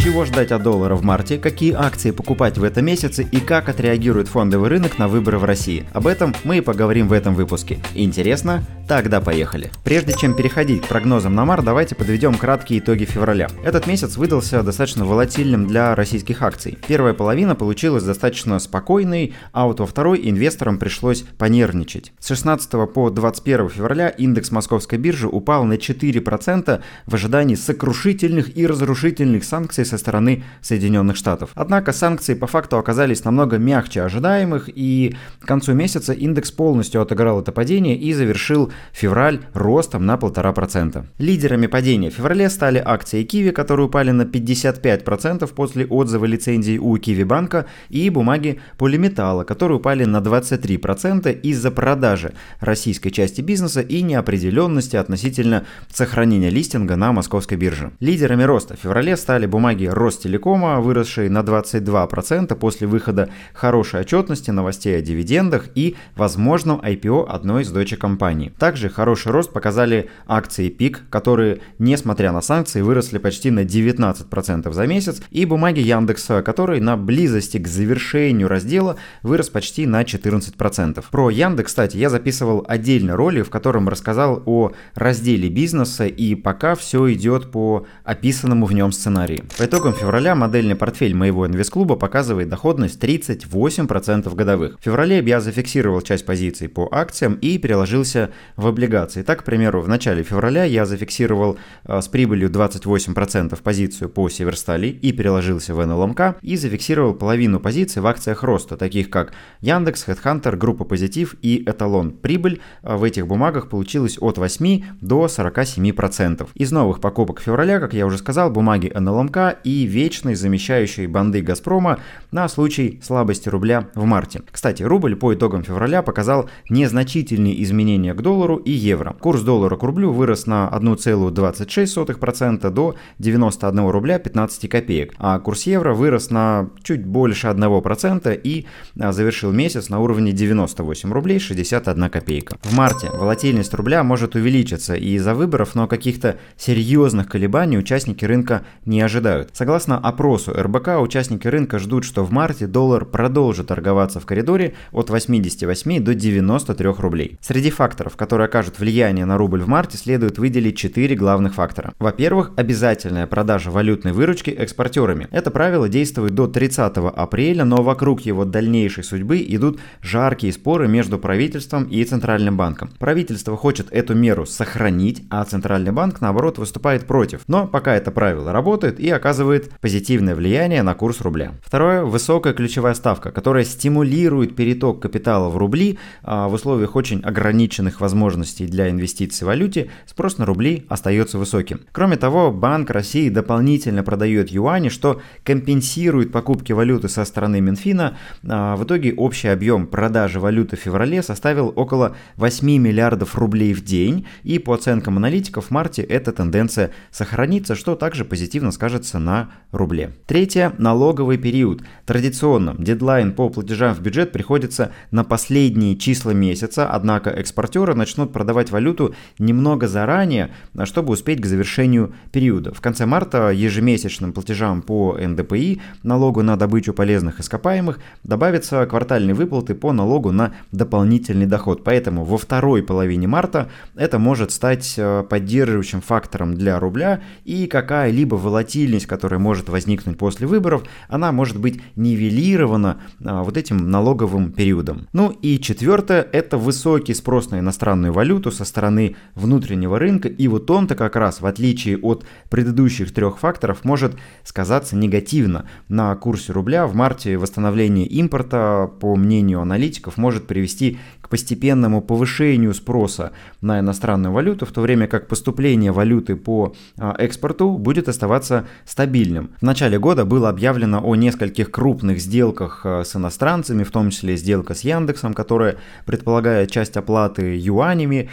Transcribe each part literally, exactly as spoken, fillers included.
Чего ждать от доллара в марте, какие акции покупать в этом месяце и как отреагирует фондовый рынок на выборы в России. Об этом мы и поговорим в этом выпуске. Интересно? Тогда поехали. Прежде чем переходить к прогнозам на март, давайте подведем краткие итоги февраля. Этот месяц выдался достаточно волатильным для российских акций. Первая половина получилась достаточно спокойной, а вот во второй инвесторам пришлось понервничать. С шестнадцатого по двадцать первое февраля индекс Московской биржи упал на четыре процента в ожидании сокрушительных и разрушительных санкций со стороны Соединенных Штатов. Однако санкции по факту оказались намного мягче ожидаемых, и к концу месяца индекс полностью отыграл это падение и завершил февраль ростом на полтора процента. Лидерами падения в феврале стали акции Киви, которые упали на пятьдесят пять процентов после отзыва лицензии у Киви банка, и бумаги Полиметалла, которые упали на двадцать три процента из-за продажи российской части бизнеса и неопределенности относительно сохранения листинга на московской бирже. Лидерами роста в феврале стали бумаги Ростелекома, выросшие на двадцать два процента после выхода хорошей отчетности, новостей о дивидендах и возможном ай пи о одной из дочек-компаний. Также хороший рост показали акции ПИК, которые, несмотря на санкции, выросли почти на девятнадцать процентов за месяц, и бумаги Яндекса, которые на близости к завершению раздела вырос почти на четырнадцать процентов. Про Яндекс, кстати, я записывал отдельный ролик, в котором рассказал о разделе бизнеса, и пока все идет по описанному в нем сценарию. По итогам февраля модельный портфель моего инвестклуба показывает доходность тридцать восемь процентов годовых. В феврале я зафиксировал часть позиций по акциям и переложился в облигации. Так, к примеру, в начале февраля я зафиксировал э, с прибылью двадцать восемь процентов позицию по Северстали и переложился в эн эл эм ка, и зафиксировал половину позиций в акциях роста, таких как Яндекс, Headhunter, Группа Позитив и Эталон. Прибыль э, в этих бумагах получилась от восьми до сорока семи процентов. Из новых покупок февраля, как я уже сказал, бумаги эн эл эм ка и вечные замещающие банды Газпрома на случай слабости рубля в марте. Кстати, рубль по итогам февраля показал незначительные изменения к доллару и евро. Курс доллара к рублю вырос на одна целая двадцать шесть сотых процента до девяноста одного рубля пятнадцати копеек, а курс евро вырос на чуть больше одного процента и завершил месяц на уровне девяноста восьми рублей шестьдесят одна копейка. В марте волатильность рубля может увеличиться из-за выборов, но каких-то серьезных колебаний участники рынка не ожидают. Согласно опросу эр бэ ка, участники рынка ждут, что в марте доллар продолжит торговаться в коридоре от восьмидесяти восьми до девяноста трёх рублей. Среди факторов, которые окажут влияние на рубль в марте, следует выделить четыре главных фактора. Во-первых, обязательная продажа валютной выручки экспортерами. Это правило действует до тридцатого апреля, но вокруг его дальнейшей судьбы идут жаркие споры между правительством и Центральным банком. Правительство хочет эту меру сохранить, а Центральный банк, наоборот, выступает против. Но пока это правило работает и оказывает позитивное влияние на курс рубля. Второе, высокая ключевая ставка, которая стимулирует переток капитала в рубли, а в условиях очень ограниченных возможностей для инвестиций в валюте спрос на рубли остается высоким. Кроме того, Банк России дополнительно продает юани, что компенсирует покупки валюты со стороны Минфина. А в итоге общий объем продажи валюты в феврале составил около восьми миллиардов рублей в день, и по оценкам аналитиков в марте эта тенденция сохранится, что также позитивно скажется на рубле. Третье, налоговый период. Традиционно дедлайн по платежам в бюджет приходится на последние числа месяца, однако экспортеры начнут продавать валюту немного заранее, чтобы успеть к завершению периода. В конце марта ежемесячным платежам по эн дэ пэ и, налогу на добычу полезных ископаемых, добавятся квартальные выплаты по налогу на дополнительный доход. Поэтому во второй половине марта это может стать поддерживающим фактором для рубля, и какая-либо волатильность, которая может возникнуть после выборов, она может быть нивелирована а, вот этим налоговым периодом. Ну и четвертое, это высокий спрос на иностранную валюту со стороны внутреннего рынка, и вот он-то как раз, в отличие от предыдущих трех факторов, может сказаться негативно на курсе рубля. В марте восстановление импорта, по мнению аналитиков, может привести к постепенному повышению спроса на иностранную валюту, в то время как поступление валюты по экспорту будет оставаться стабильным. В начале года было объявлено о нескольких крупных сделках с иностранцами, в том числе сделка с Яндексом, которая предполагает часть оплаты юанями,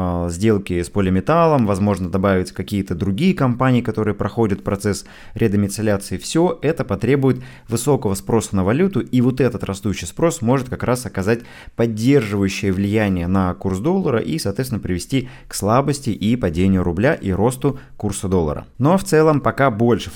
сделки с Полиметаллом, возможно, добавить какие-то другие компании, которые проходят процесс редомицеляции. Все это потребует высокого спроса на валюту, и вот этот растущий спрос может как раз оказать поддерживающее влияние на курс доллара и, соответственно, привести к слабости и падению рубля и росту курса доллара. Но в целом пока больше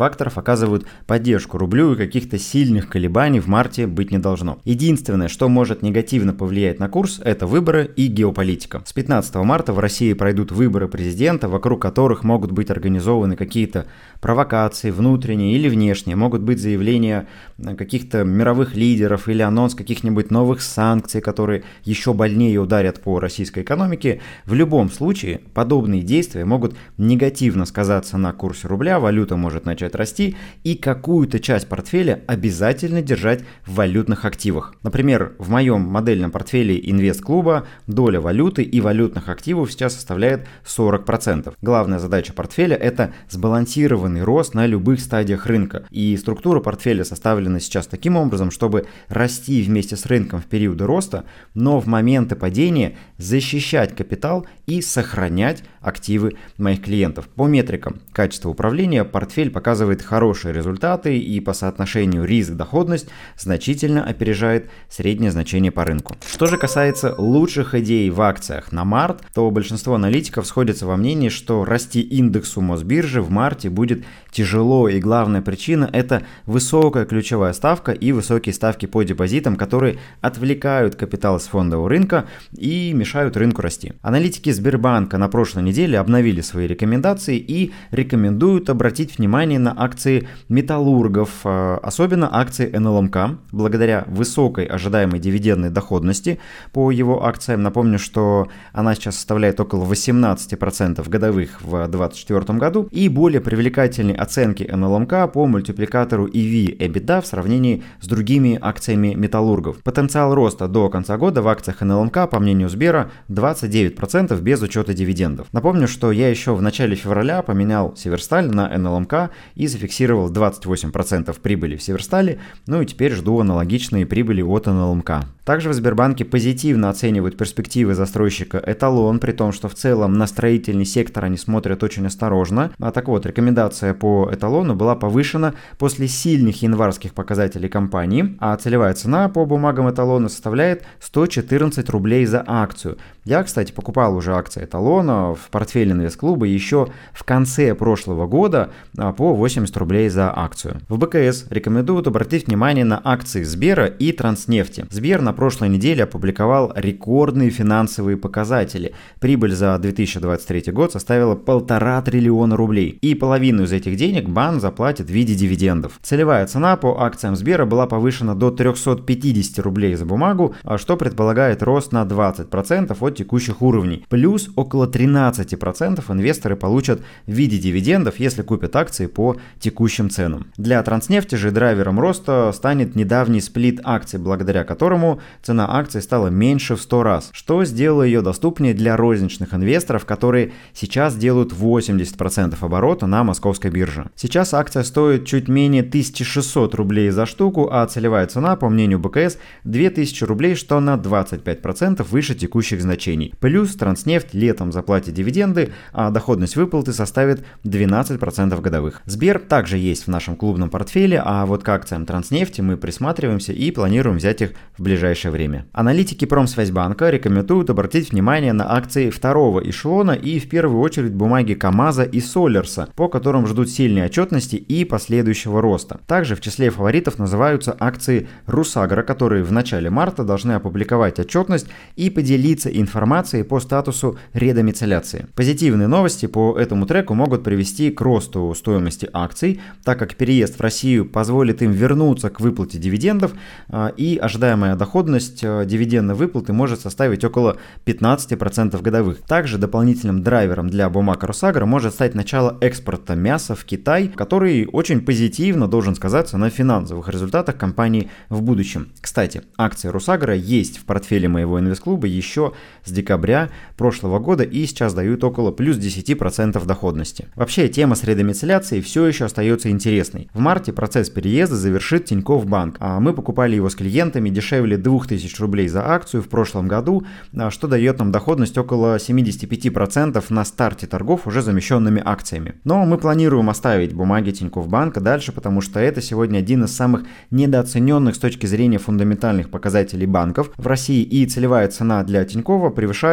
факторов оказывают поддержку рублю, и каких-то сильных колебаний в марте быть не должно. Единственное, что может негативно повлиять на курс, это выборы и геополитика. С пятнадцатого марта в России пройдут выборы президента, вокруг которых могут быть организованы какие-то провокации, внутренние или внешние, могут быть заявления каких-то мировых лидеров или анонс каких-нибудь новых санкций, которые еще больнее ударят по российской экономике. В любом случае, подобные действия могут негативно сказаться на курсе рубля, валюта может начать расти, и какую-то часть портфеля обязательно держать в валютных активах. Например, в моем модельном портфеле инвест-клуба доля валюты и валютных активов сейчас составляет сорок процентов. Главная задача портфеля – это сбалансированный рост на любых стадиях рынка. И структура портфеля составлена сейчас таким образом, чтобы расти вместе с рынком в периоды роста, но в моменты падения защищать капитал и сохранять активы моих клиентов. По метрикам качества управления портфель показывает хорошие результаты и по соотношению риск-доходность значительно опережает среднее значение по рынку. Что же касается лучших идей в акциях на март, то большинство аналитиков сходятся во мнении, что расти индексу Мосбиржи в марте будет тяжело, и главная причина – это высокая ключевая ставка и высокие ставки по депозитам, которые отвлекают капитал с фондового рынка и мешают рынку расти. Аналитики Сбербанка на прошлой неделе обновили свои рекомендации и рекомендуют обратить внимание на акции металлургов, особенно акции эн эл эм ка, благодаря высокой ожидаемой дивидендной доходности по его акциям. Напомню, что она сейчас составляет около восемнадцать процентов годовых в две тысячи двадцать четвёртом году и более привлекательной оценки эн эл эм ка по мультипликатору и ви-EBITDA в сравнении с другими акциями металлургов. Потенциал роста до конца года в акциях эн эл эм ка, по мнению Сбера, двадцать девять процентов без учета дивидендов. Напомню, что я еще в начале февраля поменял Северсталь на эн эл эм ка и зафиксировал двадцать восемь процентов прибыли в Северстале, ну и теперь жду аналогичные прибыли от эн эл эм ка. Также в Сбербанке позитивно оценивают перспективы застройщика Эталон, при том, что в целом на строительный сектор они смотрят очень осторожно. А так вот, рекомендация по Эталону была повышена после сильных январских показателей компании, а целевая цена по бумагам Эталона составляет сто четырнадцать рублей за акцию. Я, кстати, покупал уже акции Эталона в портфеле инвест-клуба еще в конце прошлого года по восемьдесят рублей за акцию. В бэ ка эс рекомендуют обратить внимание на акции Сбера и Транснефти. Сбер на прошлой неделе опубликовал рекордные финансовые показатели. Прибыль за две тысячи двадцать третий год составила полтора триллиона рублей. И половину из этих денег банк заплатит в виде дивидендов. Целевая цена по акциям Сбера была повышена до триста пятьдесят рублей за бумагу, что предполагает рост на двадцать процентов от текущих уровней. Плюс около тринадцать процентов инвесторы получат в виде дивидендов, если купят акции по текущим ценам. Для Транснефти же драйвером роста станет недавний сплит акций, благодаря которому цена акций стала меньше в сто раз, что сделало ее доступнее для розничных инвесторов, которые сейчас делают восемьдесят процентов оборота на московской бирже. Сейчас акция стоит чуть менее тысяча шестьсот рублей за штуку, а целевая цена, по мнению бэ ка эс, две тысячи рублей, что на двадцать пять процентов выше текущих значений. Плюс Транснефть летом заплатит дивиденды, а доходность выплаты составит двенадцать процентов годовых. Сбер также есть в нашем клубном портфеле, а вот к акциям Транснефти мы присматриваемся и планируем взять их в ближайшее время. Аналитики Промсвязьбанка рекомендуют обратить внимание на акции второго эшелона и в первую очередь бумаги КАМАЗа и Солерса, по которым ждут сильной отчетности и последующего роста. Также в числе фаворитов называются акции Русагра, которые в начале марта должны опубликовать отчетность и поделиться информацией по статусу редомицеляции. Позитивные новости по этому треку могут привести к росту стоимости акций, так как переезд в Россию позволит им вернуться к выплате дивидендов, и ожидаемая доходность дивидендной выплаты может составить около пятнадцать процентов годовых. Также дополнительным драйвером для бумаг Русагра может стать начало экспорта мяса в Китай, который очень позитивно должен сказаться на финансовых результатах компании в будущем. Кстати, акции Русагра есть в портфеле моего инвест-клуба еще с декабря прошлого года и сейчас дают около плюс десять процентов доходности. Вообще, тема с редомицеляцией все еще остается интересной. В марте процесс переезда завершит Тинькофф Банк, а мы покупали его с клиентами дешевле двух тысяч рублей за акцию в прошлом году, что дает нам доходность около семьдесят пять процентов на старте торгов уже замещенными акциями. Но мы планируем оставить бумаги Тинькофф Банка дальше, потому что это сегодня один из самых недооцененных с точки зрения фундаментальных показателей банков в России, и целевая цена для Тинькова превышает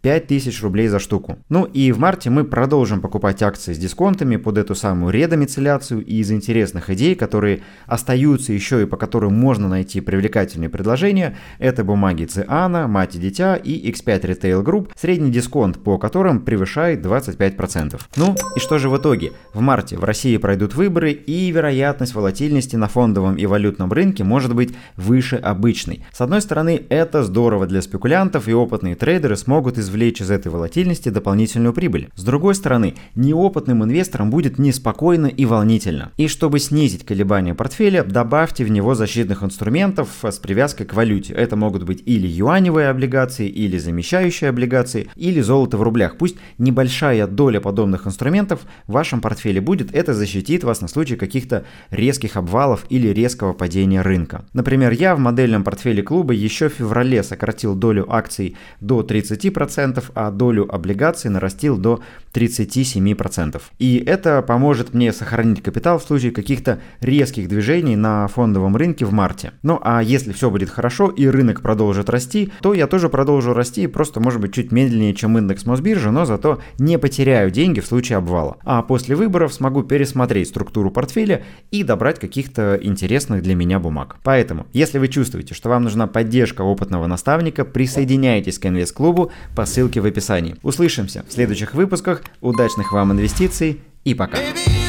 пять тысяч рублей за штуку. Ну и в марте мы продолжим покупать акции с дисконтами под эту самую редомицеляцию, и из интересных идей, которые остаются еще и по которым можно найти привлекательные предложения, это бумаги Циана, Мать и Дитя и икс пять Retail Group, средний дисконт по которым превышает двадцать пять процентов. Ну и что же в итоге? В марте в России пройдут выборы, и вероятность волатильности на фондовом и валютном рынке может быть выше обычной. С одной стороны, это здорово для спекулянтов, и опытные трейдеры смогут извлечь из этой волатильности дополнительную прибыль. С другой стороны, неопытным инвесторам будет неспокойно и волнительно. И чтобы снизить колебания портфеля, добавьте в него защитных инструментов с привязкой к валюте. Это могут быть или юаневые облигации, или замещающие облигации, или золото в рублях. Пусть небольшая доля подобных инструментов в вашем портфеле будет, это защитит вас на случай каких-то резких обвалов или резкого падения рынка. Например, я в модельном портфеле клуба еще в феврале сократил долю акций до тридцати процентов, а долю облигаций нарастил до тридцати семи процентов. И это поможет мне сохранить капитал в случае каких-то резких движений на фондовом рынке в марте. Ну а если все будет хорошо и рынок продолжит расти, то я тоже продолжу расти, просто может быть чуть медленнее, чем индекс Мосбиржи, но зато не потеряю деньги в случае обвала. А после выборов смогу пересмотреть структуру портфеля и добрать каких-то интересных для меня бумаг. Поэтому, если вы чувствуете, что вам нужна поддержка опытного наставника, присоединяйтесь к Инвест-клубу по ссылке в описании. Услышимся в следующих выпусках. Удачных вам инвестиций и пока!